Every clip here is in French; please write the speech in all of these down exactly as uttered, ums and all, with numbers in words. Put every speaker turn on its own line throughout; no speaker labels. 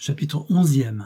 Chapitre onzième.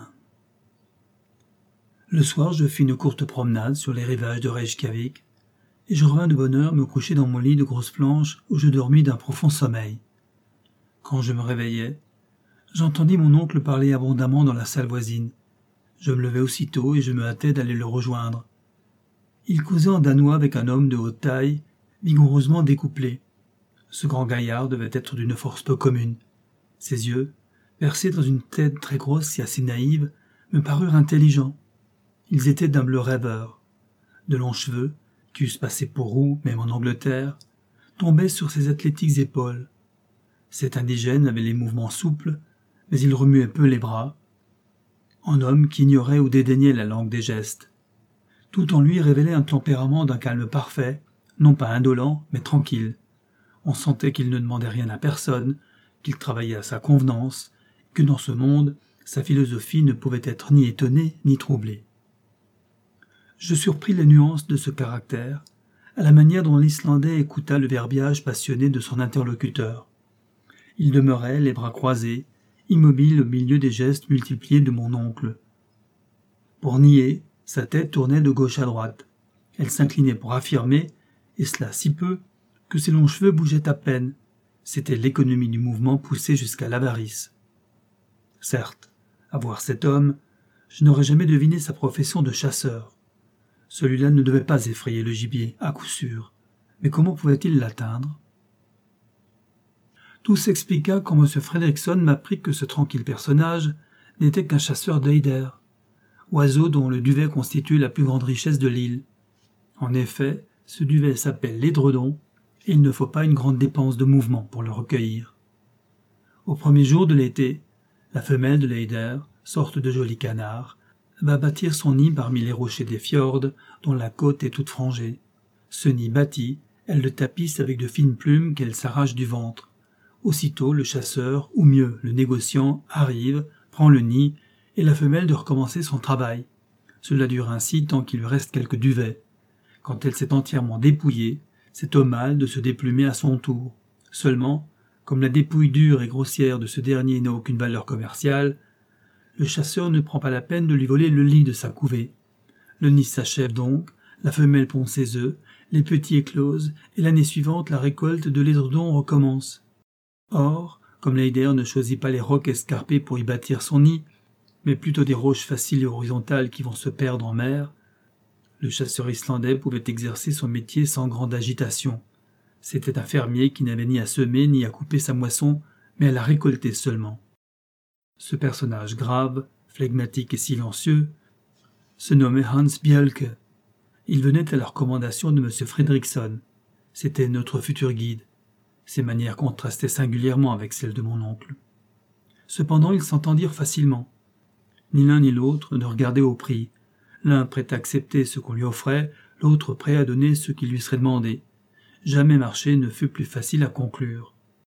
Le soir, je fis une courte promenade sur les rivages de Reykjavik, et je revins de bonne heure me coucher dans mon lit de grosse planche où je dormis d'un profond sommeil. Quand je me réveillai, j'entendis mon oncle parler abondamment dans la salle voisine. Je me levai aussitôt et je me hâtai d'aller le rejoindre. Il causait en danois avec un homme de haute taille, vigoureusement découplé. Ce grand gaillard devait être d'une force peu commune. Ses yeux, percés dans une tête très grosse et assez naïve, me parurent intelligents. Ils étaient d'un bleu rêveur. De longs cheveux, qui eussent passé pour roux, même en Angleterre, tombaient sur ses athlétiques épaules. Cet indigène avait les mouvements souples, mais il remuait peu les bras. Un homme qui ignorait ou dédaignait la langue des gestes. Tout en lui révélait un tempérament d'un calme parfait, non pas indolent, mais tranquille. On sentait qu'il ne demandait rien à personne, qu'il travaillait à sa convenance, que dans ce monde, sa philosophie ne pouvait être ni étonnée ni troublée. Je surpris les nuances de ce caractère, à la manière dont l'Islandais écouta le verbiage passionné de son interlocuteur. Il demeurait, les bras croisés, immobile au milieu des gestes multipliés de mon oncle. Pour nier, sa tête tournait de gauche à droite. Elle s'inclinait pour affirmer, et cela si peu, que ses longs cheveux bougeaient à peine. C'était l'économie du mouvement poussée jusqu'à l'avarice. Certes, à voir cet homme, je n'aurais jamais deviné sa profession de chasseur. Celui-là ne devait pas effrayer le gibier, à coup sûr. Mais comment pouvait-il l'atteindre? Tout s'expliqua quand M. Fredrickson m'apprit que ce tranquille personnage n'était qu'un chasseur d'eider, oiseau dont le duvet constitue la plus grande richesse de l'île. En effet, ce duvet s'appelle l'édredon, et il ne faut pas une grande dépense de mouvement pour le recueillir. Au premier jour de l'été, la femelle de l'eider, sorte de joli canard, va bâtir son nid parmi les rochers des fjords dont la côte est toute frangée. Ce nid bâti, elle le tapisse avec de fines plumes qu'elle s'arrache du ventre. Aussitôt le chasseur, ou mieux le négociant, arrive, prend le nid, et la femelle doit recommencer son travail. Cela dure ainsi tant qu'il lui reste quelques duvets. Quand elle s'est entièrement dépouillée, c'est au mâle de se déplumer à son tour. Seulement, comme la dépouille dure et grossière de ce dernier n'a aucune valeur commerciale, le chasseur ne prend pas la peine de lui voler le lit de sa couvée. Le nid s'achève donc, la femelle pond ses œufs, les petits éclosent, et l'année suivante la récolte de l'édredon recommence. Or, comme l'eider ne choisit pas les rocs escarpés pour y bâtir son nid, mais plutôt des roches faciles et horizontales qui vont se perdre en mer, le chasseur islandais pouvait exercer son métier sans grande agitation. C'était un fermier qui n'avait ni à semer ni à couper sa moisson, mais à la récolter seulement. Ce personnage grave, flegmatique et silencieux, se nommait Hans Bjelke. Il venait à la recommandation de M. Fredrickson. C'était notre futur guide. Ses manières contrastaient singulièrement avec celles de mon oncle. Cependant, ils s'entendirent facilement. Ni l'un ni l'autre ne regardaient au prix. L'un prêt à accepter ce qu'on lui offrait, l'autre prêt à donner ce qui lui serait demandé. Jamais marché ne fut plus facile à conclure.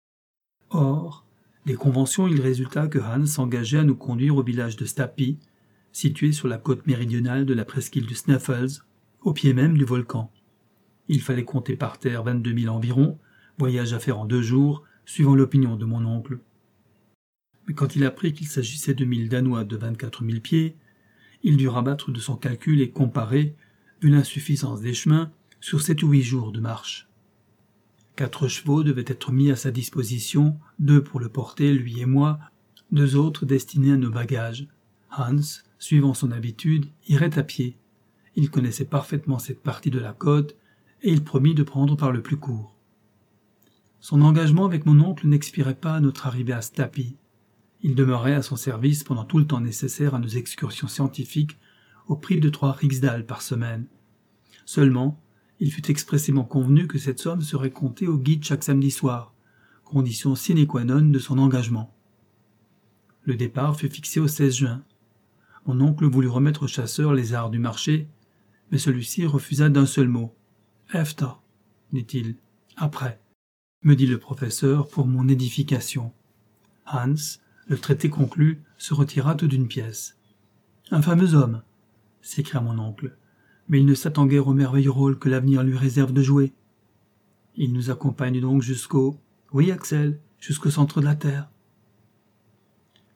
Or, des conventions, il résulta que Hans s'engageait à nous conduire au village de Stapi, situé sur la côte méridionale de la presqu'île du Snaffles, au pied même du volcan. Il fallait compter par terre vingt-deux milles environ, voyage à faire en deux jours, suivant l'opinion de mon oncle. Mais quand il apprit qu'il s'agissait de milles danois de vingt-quatre mille pieds, il dut rabattre de son calcul et comparer, vu l'insuffisance des chemins, sur sept ou huit jours de marche. Quatre chevaux devaient être mis à sa disposition, deux pour le porter, lui et moi, deux autres destinés à nos bagages. Hans, suivant son habitude, irait à pied. Il connaissait parfaitement cette partie de la côte, et il promit de prendre par le plus court. Son engagement avec mon oncle n'expirait pas à notre arrivée à Stapi. Il demeurait à son service pendant tout le temps nécessaire à nos excursions scientifiques, au prix de trois riksdal par semaine. Seulement, il fut expressément convenu que cette somme serait comptée au guide chaque samedi soir, condition sine qua non de son engagement. Le départ fut fixé au seize juin. Mon oncle voulut remettre au chasseur les arts du marché, mais celui-ci refusa d'un seul mot. « Efter » dit-il. « Après » me dit le professeur pour mon édification. Hans, le traité conclu, se retira tout d'une pièce. « Un fameux homme !» s'écria mon oncle. Mais il ne s'attend guère au merveilleux rôle que l'avenir lui réserve de jouer. Il nous accompagne donc jusqu'au... Oui, Axel, jusqu'au centre de la Terre.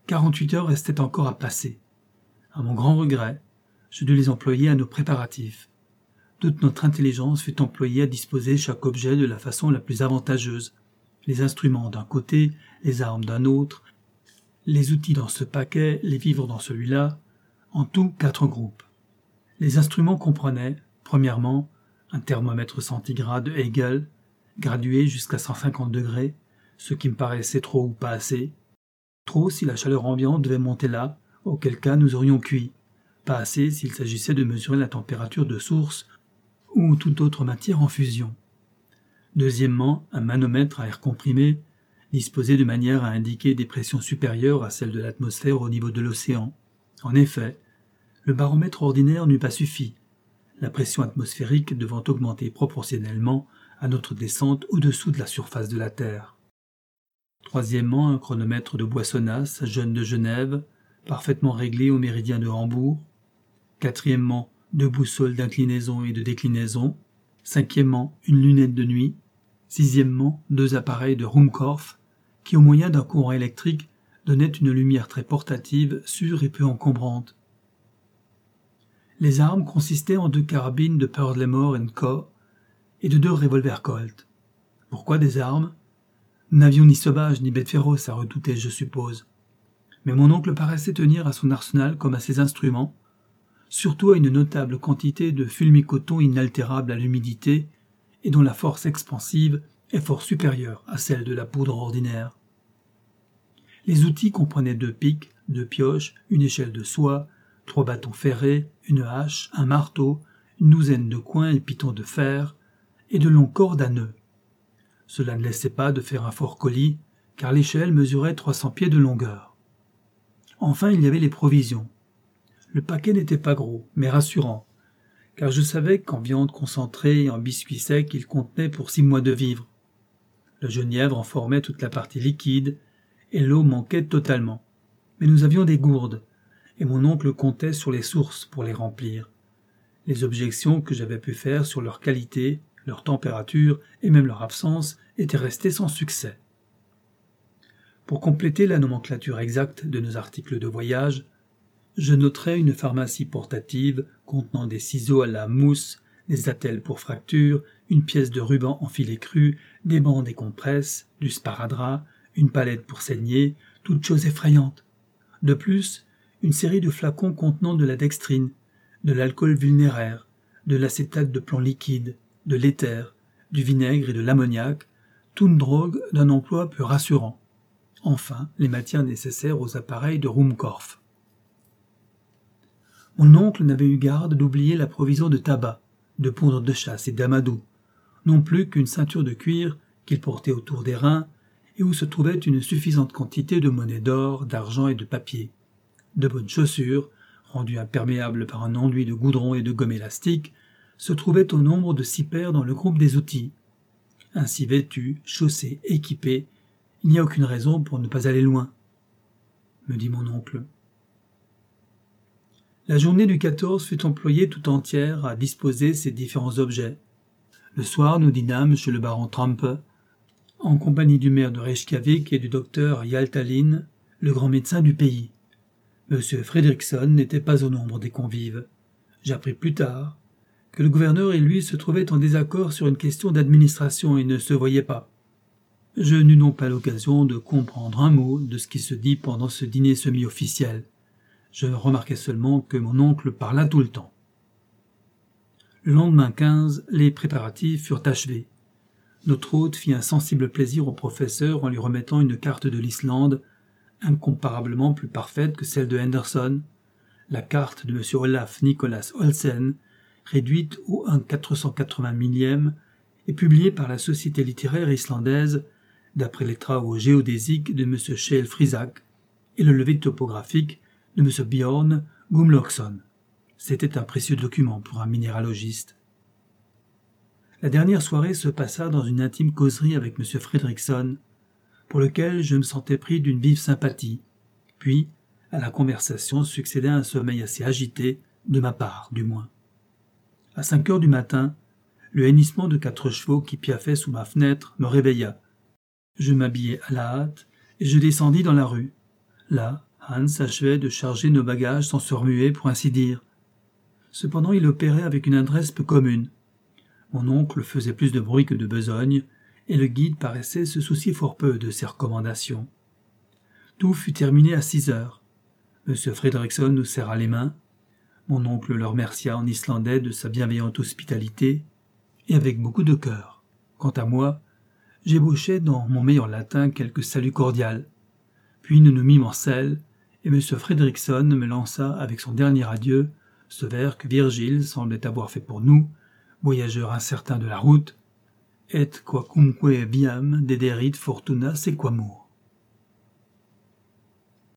quarante-huit heures restaient encore à passer. À mon grand regret, je dus les employer à nos préparatifs. Toute notre intelligence fut employée à disposer chaque objet de la façon la plus avantageuse. Les instruments d'un côté, les armes d'un autre, les outils dans ce paquet, les vivres dans celui-là, en tout quatre groupes. Les instruments comprenaient, premièrement, un thermomètre centigrade Hegel, gradué jusqu'à cent cinquante degrés, ce qui me paraissait trop ou pas assez. Trop si la chaleur ambiante devait monter là, auquel cas nous aurions cuit. Pas assez s'il s'agissait de mesurer la température de source ou toute autre matière en fusion. Deuxièmement, un manomètre à air comprimé, disposé de manière à indiquer des pressions supérieures à celles de l'atmosphère au niveau de l'océan. En effet, le baromètre ordinaire n'eût pas suffi, la pression atmosphérique devant augmenter proportionnellement à notre descente au-dessous de la surface de la Terre. Troisièmement, un chronomètre de Boissonnas, jeune de Genève, parfaitement réglé au méridien de Hambourg. Quatrièmement, deux boussoles d'inclinaison et de déclinaison. Cinquièmement, une lunette de nuit. Sixièmement, deux appareils de Ruhmkorff, qui au moyen d'un courant électrique donnaient une lumière très portative, sûre et peu encombrante. Les armes consistaient en deux carabines de Purdlemore and Co. et de deux revolvers Colt. Pourquoi des armes? Nous n'avions ni sauvages ni bêtes féroces à redouter, je suppose. Mais mon oncle paraissait tenir à son arsenal comme à ses instruments, surtout à une notable quantité de fulmi-coton inaltérable à l'humidité et dont la force expansive est fort supérieure à celle de la poudre ordinaire. Les outils comprenaient deux pics, deux pioches, une échelle de soie, trois bâtons ferrés, une hache, un marteau, une douzaine de coins et pitons de fer, et de longues cordes à nœuds. Cela ne laissait pas de faire un fort colis, car l'échelle mesurait trois cents pieds de longueur. Enfin, il y avait les provisions. Le paquet n'était pas gros, mais rassurant, car je savais qu'en viande concentrée et en biscuits secs, il contenait pour six mois de vivres. Le genièvre en formait toute la partie liquide, et l'eau manquait totalement. Mais nous avions des gourdes, et mon oncle comptait sur les sources pour les remplir. Les objections que j'avais pu faire sur leur qualité, leur température et même leur absence étaient restées sans succès. Pour compléter la nomenclature exacte de nos articles de voyage, je noterai une pharmacie portative contenant des ciseaux à la mousse, des attelles pour fractures, une pièce de ruban en filet cru, des bandes et compresses, du sparadrap, une palette pour saigner, toutes choses effrayantes. De plus, une série de flacons contenant de la dextrine, de l'alcool vulnéraire, de l'acétate de plomb liquide, de l'éther, du vinaigre et de l'ammoniac, toute drogue d'un emploi peu rassurant. Enfin, les matières nécessaires aux appareils de Ruhmkorff. Mon oncle n'avait eu garde d'oublier la provision de tabac, de poudre de chasse et d'amadou, non plus qu'une ceinture de cuir qu'il portait autour des reins et où se trouvait une suffisante quantité de monnaie d'or, d'argent et de papier. De bonnes chaussures, rendues imperméables par un enduit de goudron et de gomme élastique, se trouvaient au nombre de six paires dans le groupe des outils. Ainsi vêtus, chaussés, équipés, il n'y a aucune raison pour ne pas aller loin, me dit mon oncle. La journée du quatorze fut employée tout entière à disposer ces différents objets. Le soir, nous dînâmes chez le baron Trampe, en compagnie du maire de Reykjavik et du docteur Hjaltalin, le grand médecin du pays. Monsieur Fredriksson n'était pas au nombre des convives. J'appris plus tard que le gouverneur et lui se trouvaient en désaccord sur une question d'administration et ne se voyaient pas. Je n'eus donc pas l'occasion de comprendre un mot de ce qui se dit pendant ce dîner semi-officiel. Je remarquai seulement que mon oncle parla tout le temps. Le lendemain quinze, les préparatifs furent achevés. Notre hôte fit un sensible plaisir au professeur en lui remettant une carte de l'Islande, incomparablement plus parfaite que celle de Henderson, la carte de M. Olaf Nicolas Olsen, réduite au un quatre cent quatre-vingts millième et publiée par la Société littéraire islandaise, d'après les travaux géodésiques de M. Kjell Frisak et le levé topographique de M. Bjorn Gumlaugsson. C'était un précieux document pour un minéralogiste. La dernière soirée se passa dans une intime causerie avec M. Fredriksson, pour lequel je me sentais pris d'une vive sympathie. Puis, à la conversation succéda un sommeil assez agité, de ma part du moins. À cinq heures du matin, le hennissement de quatre chevaux qui piaffaient sous ma fenêtre me réveilla. Je m'habillai à la hâte et je descendis dans la rue. Là, Hans achevait de charger nos bagages sans se remuer, pour ainsi dire. Cependant, il opérait avec une adresse peu commune. Mon oncle faisait plus de bruit que de besogne, et le guide paraissait se soucier fort peu de ses recommandations. Tout fut terminé à six heures. M. Fredrickson nous serra les mains. Mon oncle le remercia en islandais de sa bienveillante hospitalité, et avec beaucoup de cœur. Quant à moi, j'ébauchai dans mon meilleur latin quelques saluts cordial. Puis nous nous mîmes en selle, et M. Fredrickson me lança avec son dernier adieu ce vers que Virgile semblait avoir fait pour nous, voyageurs incertains de la route, « Et quacumque viam dederit fortuna sequamur ».